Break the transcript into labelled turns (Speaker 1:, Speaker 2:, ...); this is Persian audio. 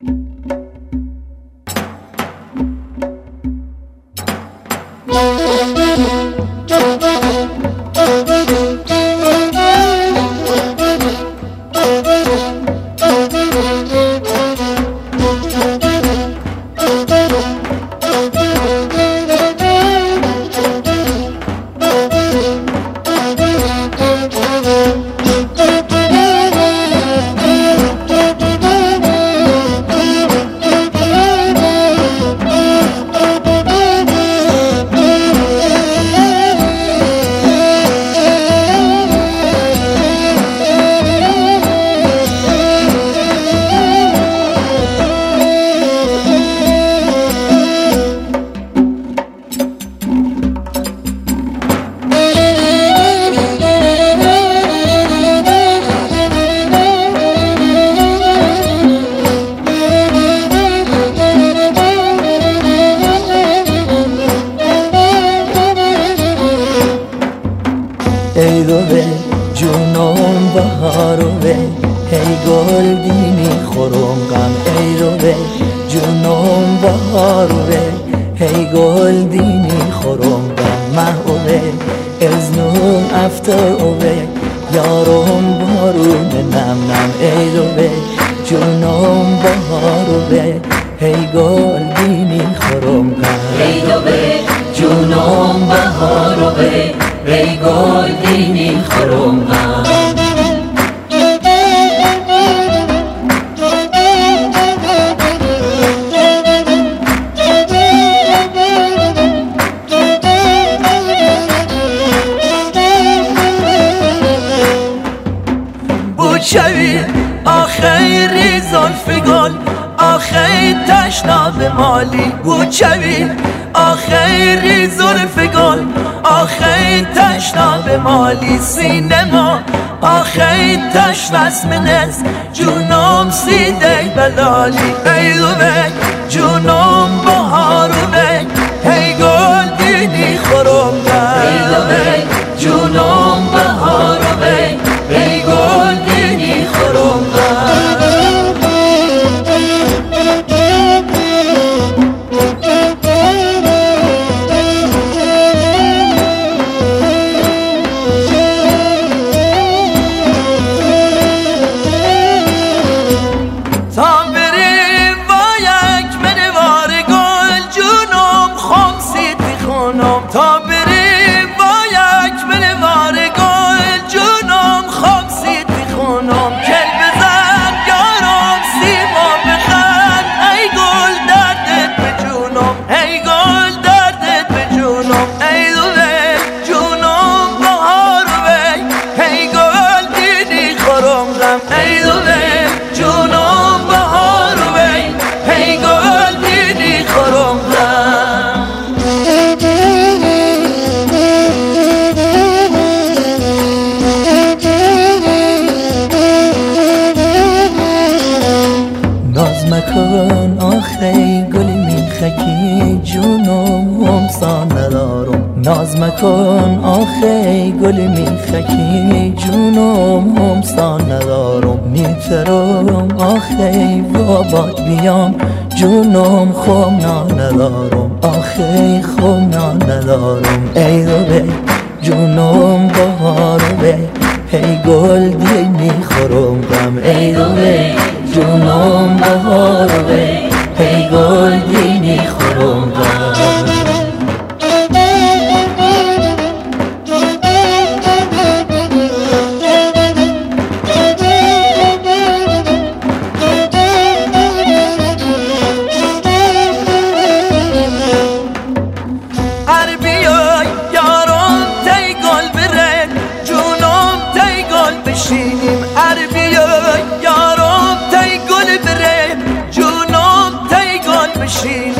Speaker 1: ای رو به جونم بهارو به هی گل دینی خورم غم ای رو به جونم بهارو به هی گل دینی خورم غم محو به ازنون افتو به یارم بارون نم نم ای رو به جونم بهارو به هی گل دینی خورم غم
Speaker 2: ای رو به جونم بهارو به ای گل دینی خورم غم
Speaker 1: شوی آخری زلف گل آخری تشنا به مالی بود شوی آخری زلف گل آخری تشنا به مالی سینما آخری تشناس منز جونم سیده بلالی ای رو به جونم بهارو به هی گل دینی خورم
Speaker 2: ای رو به جونم بهارو به ای گل دینی خورم
Speaker 1: تا بریم با یک منوار گل جونم خواب سیتی خونم کل بزن یارم سیما بخن ای گل دردت به جونم ای گل دردت به جونم ای رو به جونم بهارو به ای گل دینی خورم غم ای رو به جونم بهارو به ای گل دینی خورم غم ناز مکن آخی گلی میخکی جونم همسان ندارم ناز مکن آخی گلی میخکی جونم همسان ندارم میترم آخی بابات بیام جونم خومنا ندارم آخی خومنا ندارم ای رو به جونم بهارو به هی گل دینی خورم غم ای رو به جونم بهارو به هی گل دینی خورم غم عربیای یارم تی گل بره جونم تی گل بشینیم عربیای یارم تی گل بره جونم تی گل بشینیم